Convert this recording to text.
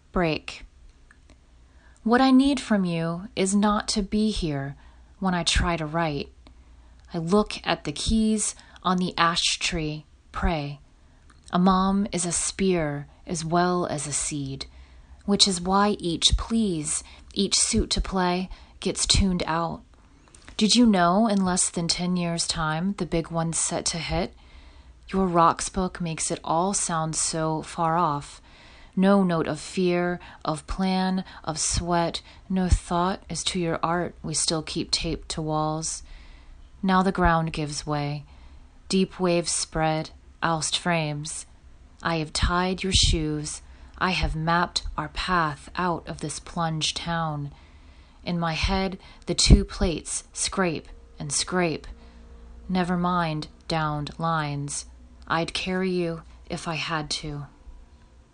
Break. What I need from you is not to be here when I try to write. I look at the keys on the ash tree, pray. A mom is a spear as well as a seed, which is why each please, each suit to play gets tuned out. Did you know in less than 10 years' time the big one's set to hit? Your rocks book makes it all sound so far off. No note of fear, of plan, of sweat, no thought as to your art we still keep taped to walls. Now the ground gives way. Deep waves spread, oust frames. I have tied your shoes. I have mapped our path out of this plunge town. In my head, the two plates scrape and scrape. Never mind downed lines. I'd carry you if I had to.